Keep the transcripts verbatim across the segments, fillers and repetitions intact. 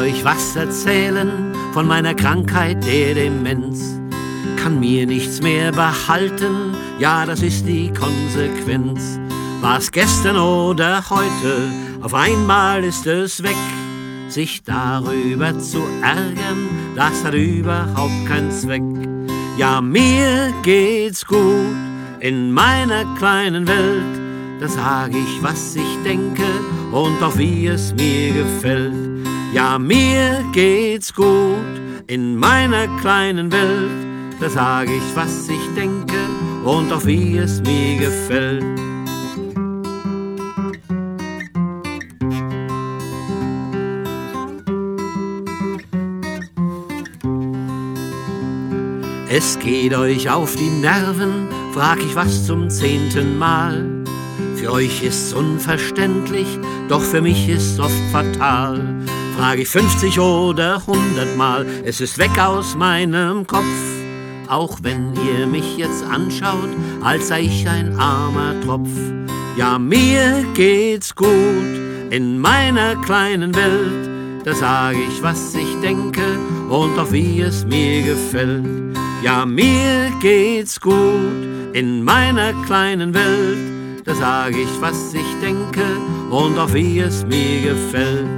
euch was erzählen von meiner Krankheit der Demenz. Kann mir nichts mehr behalten, ja, das ist die Konsequenz. War's gestern oder heute, auf einmal ist es weg. Sich darüber zu ärgern, das hat überhaupt keinen Zweck. Ja, mir geht's gut in meiner kleinen Welt. Da sag ich, was ich denke und auch wie es mir gefällt. Ja, mir geht's gut in meiner kleinen Welt. Da sag ich, was ich denke und auch wie es mir gefällt. Es geht euch auf die Nerven, frag ich was zum zehnten Mal. Für euch ist's unverständlich, doch für mich ist's oft fatal. Frag ich fünfzig oder hundert Mal, es ist weg aus meinem Kopf. Auch wenn ihr mich jetzt anschaut, als sei ich ein armer Tropf. Ja, mir geht's gut in meiner kleinen Welt. Da sag ich, was ich denke und auch wie es mir gefällt. Ja, mir geht's gut in meiner kleinen Welt. Da sag ich, was ich denke und auch wie es mir gefällt.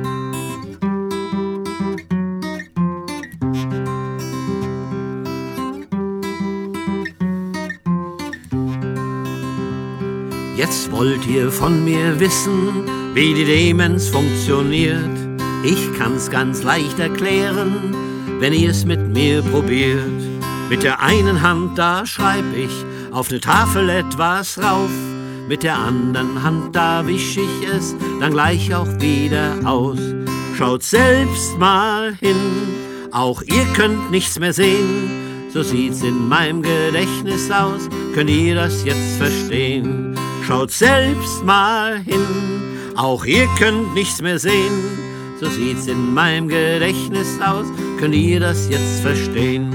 Jetzt wollt ihr von mir wissen, wie die Demenz funktioniert. Ich kann's ganz leicht erklären, wenn ihr es mit mir probiert. Mit der einen Hand, da schreib ich auf ne Tafel etwas rauf. Mit der anderen Hand, da wisch ich es dann gleich auch wieder aus. Schaut selbst mal hin, auch ihr könnt nichts mehr sehen. So sieht's in meinem Gedächtnis aus, könnt ihr das jetzt verstehen? Schaut selbst mal hin, auch ihr könnt nichts mehr sehen. So sieht's in meinem Gedächtnis aus, könnt ihr das jetzt verstehen?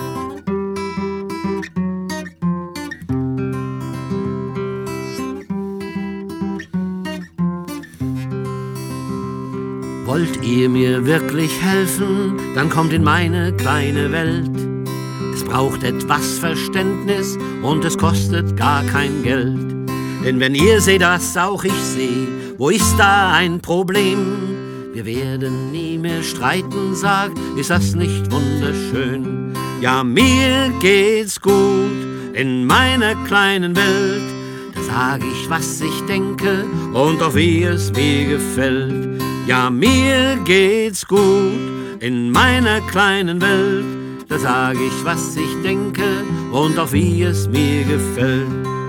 Wollt ihr mir wirklich helfen, dann kommt in meine kleine Welt. Es braucht etwas Verständnis und es kostet gar kein Geld. Denn wenn ihr seht, dass auch ich seh, wo ist da ein Problem? Wir werden nie mehr streiten, sag, ist das nicht wunderschön? Ja, mir geht's gut in meiner kleinen Welt. Da sag ich, was ich denke und auch wie es mir gefällt. Ja, mir geht's gut in meiner kleinen Welt. Da sag ich, was ich denke und auch wie es mir gefällt.